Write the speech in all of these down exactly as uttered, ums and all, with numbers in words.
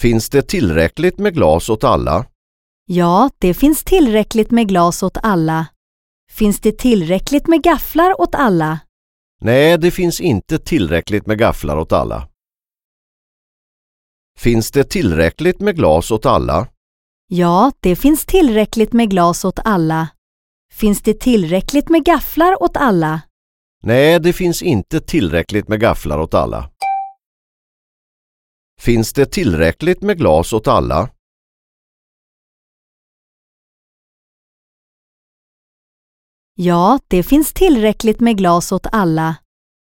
Finns det tillräckligt med glas åt alla? Ja, det finns tillräckligt med glas åt alla. Finns det tillräckligt med gafflar åt alla? Nej, det finns inte tillräckligt med gafflar åt alla. Finns det tillräckligt med glas åt alla? Ja, det finns tillräckligt med glas åt alla. Finns det tillräckligt med gafflar åt alla? Nej, det finns inte tillräckligt med gafflar åt alla. Finns det tillräckligt med glas åt alla? Ja, det finns tillräckligt med glas åt alla.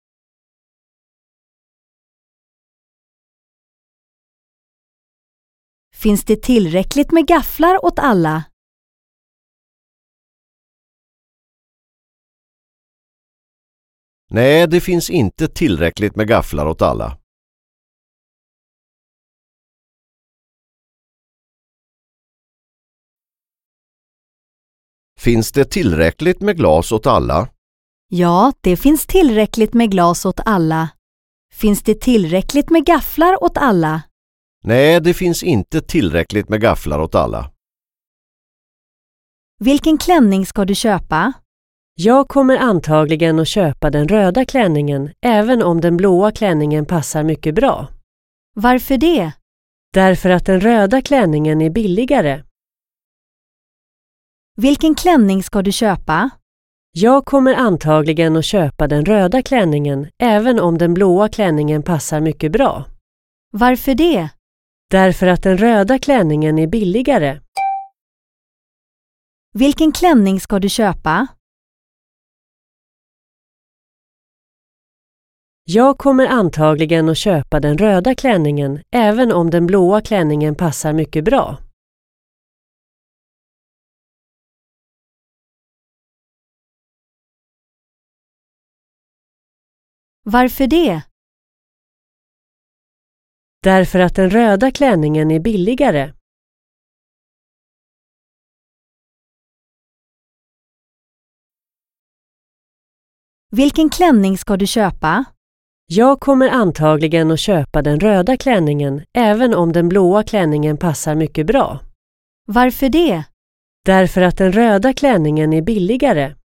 Finns det tillräckligt med gafflar åt alla? Nej, det finns inte tillräckligt med gafflar åt alla. Finns det tillräckligt med glas åt alla? Ja, det finns tillräckligt med glas åt alla. Finns det tillräckligt med gafflar åt alla? Nej, det finns inte tillräckligt med gafflar åt alla. Vilken klänning ska du köpa? Jag kommer antagligen att köpa den röda klänningen, även om den blåa klänningen passar mycket bra. Varför det? Därför att den röda klänningen är billigare. Vilken klänning ska du köpa? Jag kommer antagligen att köpa den röda klänningen, även om den blåa klänningen passar mycket bra. Varför det? Därför att den röda klänningen är billigare. Vilken klänning ska du köpa? Jag kommer antagligen att köpa den röda klänningen, även om den blåa klänningen passar mycket bra. Varför det? Därför att den röda klänningen är billigare. Vilken klänning ska du köpa? Jag kommer antagligen att köpa den röda klänningen, även om den blåa klänningen passar mycket bra. Varför det? Därför att den röda klänningen är billigare.